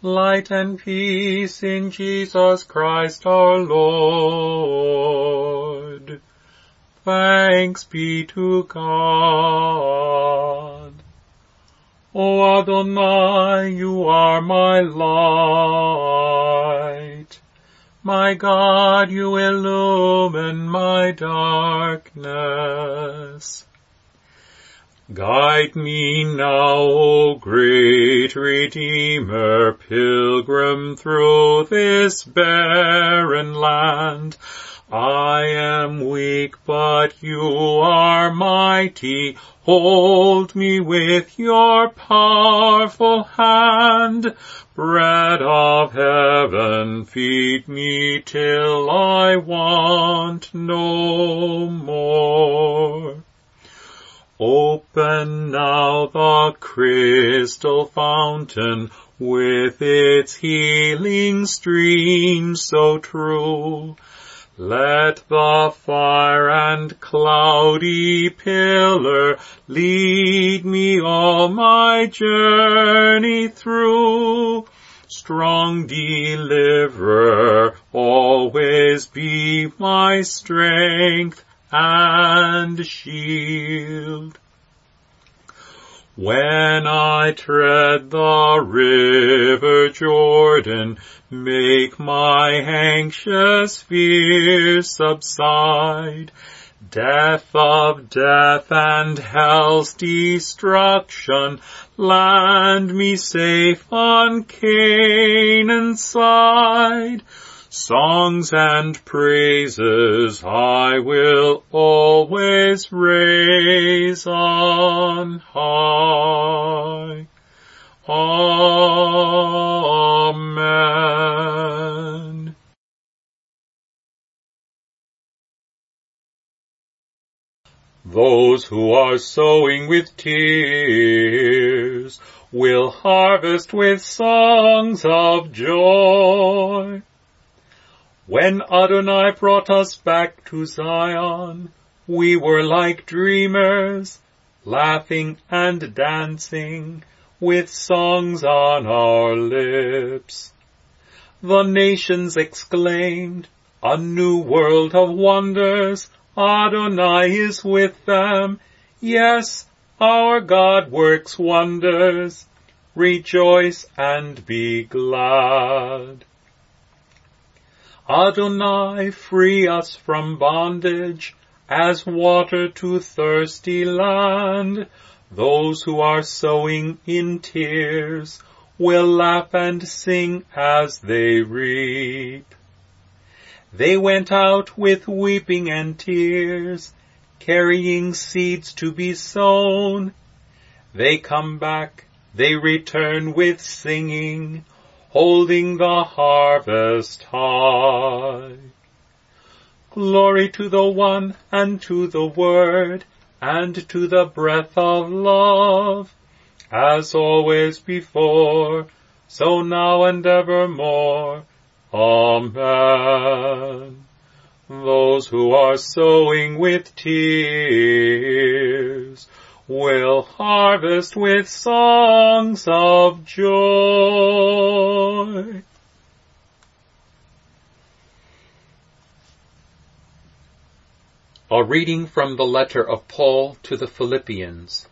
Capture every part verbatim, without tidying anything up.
light and peace in Jesus Christ our Lord. Thanks be to God. O Adonai, you are my light. My God, you illumine my darkness. Guide me now, O great Redeemer, pilgrim through this barren land. I am weak, but you are mighty. Hold me with your powerful hand. Bread of heaven, feed me till I want no more. Open now the crystal fountain with its healing stream so true. Let the fire and cloudy pillar lead me all my journey through. Strong deliverer, always be my strength and shield. When I tread the river Jordan, make my anxious fears subside. Death of death and hell's destruction, land me safe on Canaan's side. Songs and praises I will always raise on high. Amen. Those who are sowing with tears will harvest with songs of joy. When Adonai brought us back to Zion, we were like dreamers, laughing and dancing, with songs on our lips. The nations exclaimed, a new world of wonders, Adonai is with them. Yes, our God works wonders. Rejoice and be glad. Adonai, free us from bondage, as water to thirsty land. Those who are sowing in tears will laugh and sing as they reap. They went out with weeping and tears, carrying seeds to be sown. They come back, they return with singing, holding the harvest high. Glory to the One, and to the Word, and to the breath of love, as always before, so now and evermore. Amen. Those who are sowing with tears will harvest with songs of joy. A reading from the letter of Paul to the Philippians.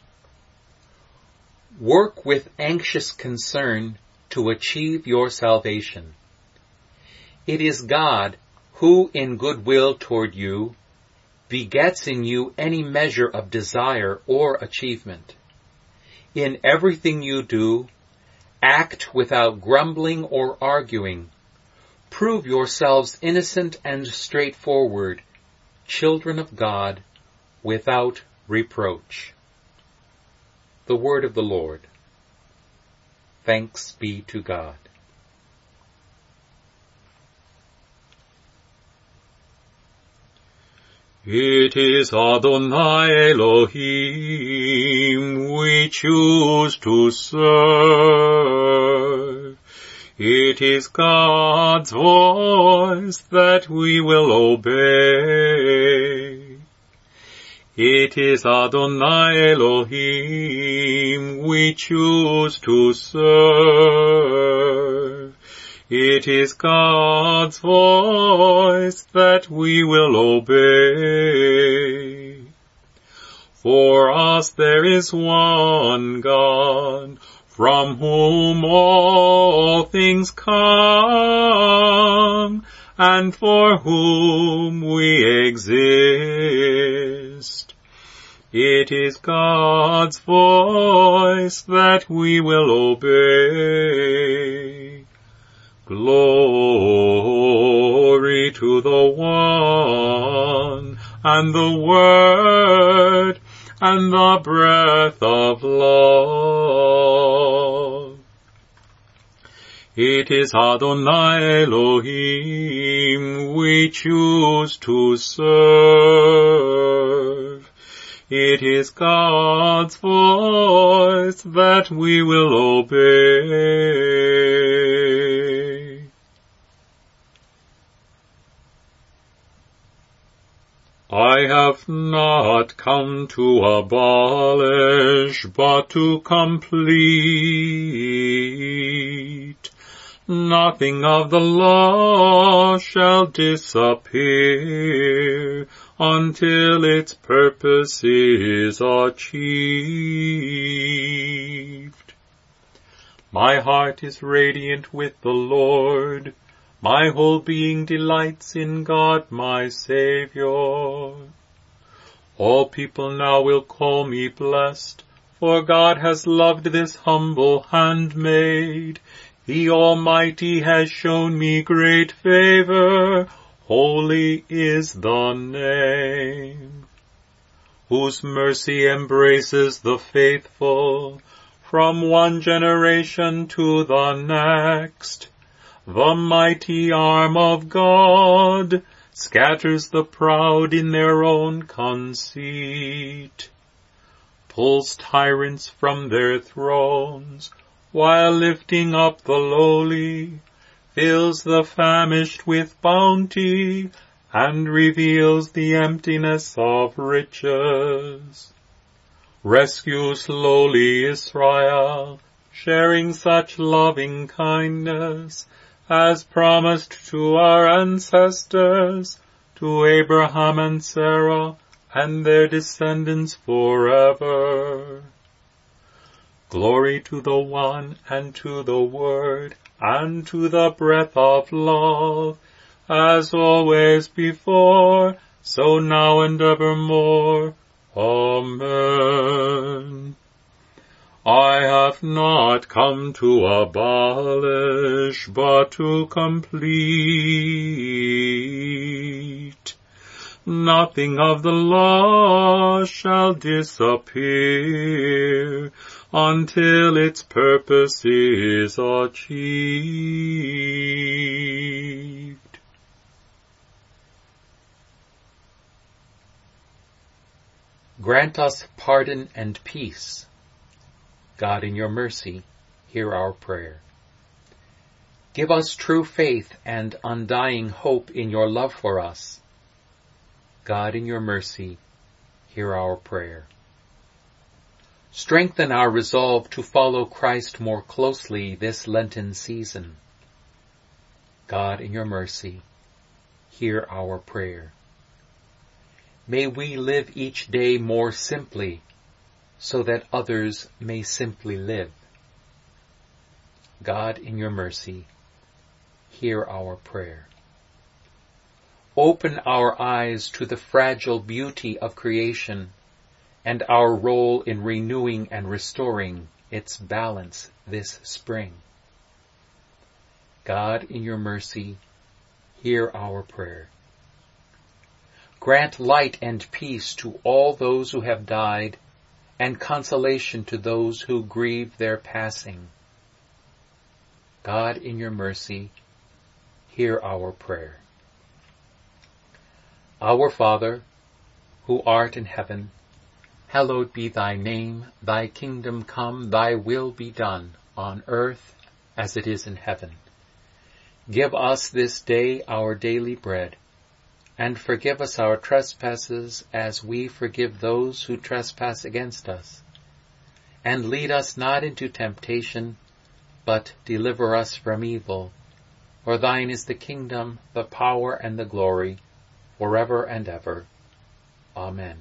Work with anxious concern to achieve your salvation. It is God who, in good will toward you, begets in you any measure of desire or achievement. In everything you do, act without grumbling or arguing. Prove yourselves innocent and straightforward, children of God, without reproach. The word of the Lord. Thanks be to God. It is Adonai Elohim we choose to serve. It is God's voice that we will obey. It is Adonai Elohim we choose to serve. It is God's voice that we will obey. For us there is one God, from whom all things come, and for whom we exist. It is God's voice that we will obey. Glory to the one, and the Word, and the breath of love. It is Adonai Elohim we choose to serve. It is God's voice that we will obey. I have not come to abolish, but to complete. Nothing of the law shall disappear until its purpose is achieved. My heart is radiant with the Lord. My whole being delights in God my Savior. All people now will call me blessed, for God has loved this humble handmaid. The Almighty has shown me great favor. Holy is the name, whose mercy embraces the faithful from one generation to the next. The mighty arm of God scatters the proud in their own conceit, pulls tyrants from their thrones, while lifting up the lowly, fills the famished with bounty, and reveals the emptiness of riches. Rescues lowly Israel, sharing such loving kindness as promised to our ancestors, to Abraham and Sarah, and their descendants forever. Glory to the One, and to the Word, and to the breath of love, as always before, so now and evermore. Amen. I have not come to abolish, but to complete. Nothing of the law shall disappear until its purpose is achieved. Grant us pardon and peace. God, in your mercy, hear our prayer. Give us true faith and undying hope in your love for us. God, in your mercy, hear our prayer. Strengthen our resolve to follow Christ more closely this Lenten season. God, in your mercy, hear our prayer. May we live each day more simply, so that others may simply live. God, in your mercy, hear our prayer. Open our eyes to the fragile beauty of creation and our role in renewing and restoring its balance this spring. God, in your mercy, hear our prayer. Grant light and peace to all those who have died, and consolation to those who grieve their passing. God, in your mercy, hear our prayer. Our Father, who art in heaven, hallowed be thy name. Thy kingdom come, thy will be done, on earth as it is in heaven. Give us this day our daily bread, and forgive us our trespasses as we forgive those who trespass against us. And lead us not into temptation, but deliver us from evil. For thine is the kingdom, the power, and the glory, forever and ever. Amen.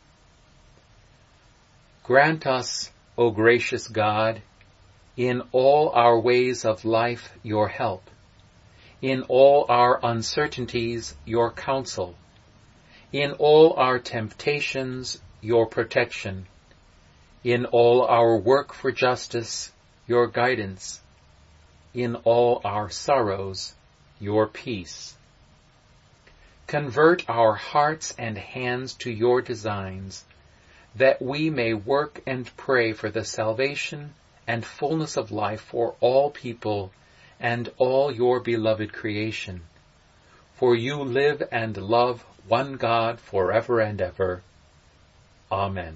Grant us, O gracious God, in all our ways of life your help, in all our uncertainties your counsel, in all our temptations your protection, in all our work for justice your guidance, in all our sorrows your peace. Convert our hearts and hands to your designs, that we may work and pray for the salvation and fullness of life for all people and all your beloved creation. For you live and love one God forever and ever. Amen.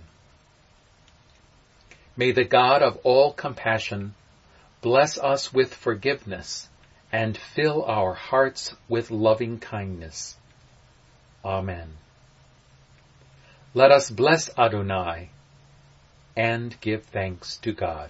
May the God of all compassion bless us with forgiveness and fill our hearts with loving kindness. Amen. Let us bless Adonai and give thanks to God.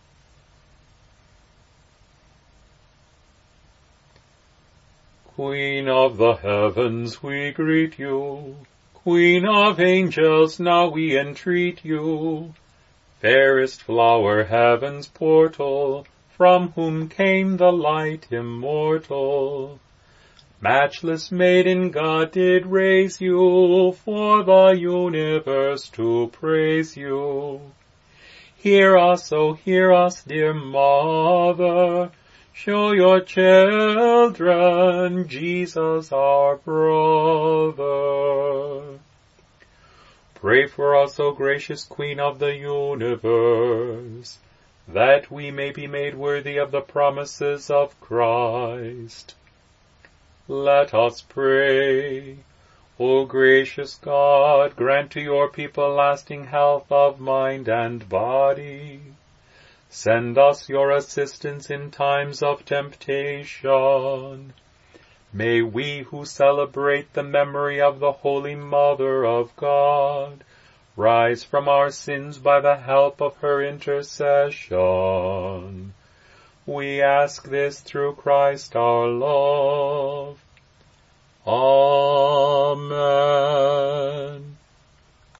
Queen of the heavens, we greet you. Queen of angels, now we entreat you. Fairest flower, heaven's portal, from whom came the light immortal. Matchless maiden, God did raise you, for the universe to praise you. Hear us, oh hear us, dear mother, show your children Jesus our brother. Pray for us, O gracious Queen of the universe, that we may be made worthy of the promises of Christ. Let us pray. O gracious God, grant to your people lasting health of mind and body. Send us your assistance in times of temptation. May we who celebrate the memory of the Holy Mother of God rise from our sins by the help of her intercession. We ask this through Christ our Lord. Amen.